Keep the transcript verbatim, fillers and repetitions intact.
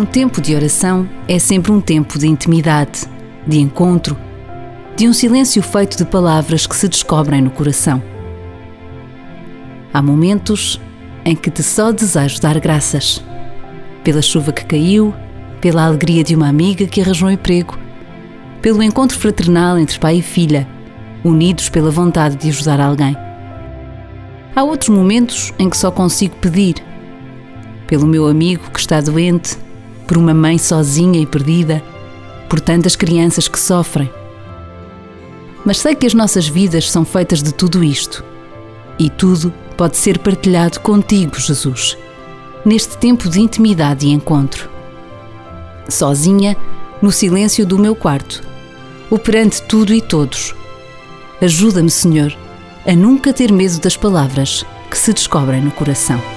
tempo de oração é sempre um tempo de intimidade, de encontro, de um silêncio feito de palavras que se descobrem no coração. Há momentos em que te só desejo dar graças. Pela chuva que caiu, pela alegria de uma amiga que arranjou um emprego, pelo encontro fraternal entre pai e filha, unidos pela vontade de ajudar alguém. Há outros momentos em que só consigo pedir. Pelo meu amigo que está doente, por uma mãe sozinha e perdida, por tantas crianças que sofrem. Mas sei que as nossas vidas são feitas de tudo isto. E tudo pode ser partilhado contigo, Jesus, neste tempo de intimidade e encontro. Sozinha, no silêncio do meu quarto, ou perante tudo e todos. Ajuda-me, Senhor, a nunca ter medo das palavras que se descobrem no coração.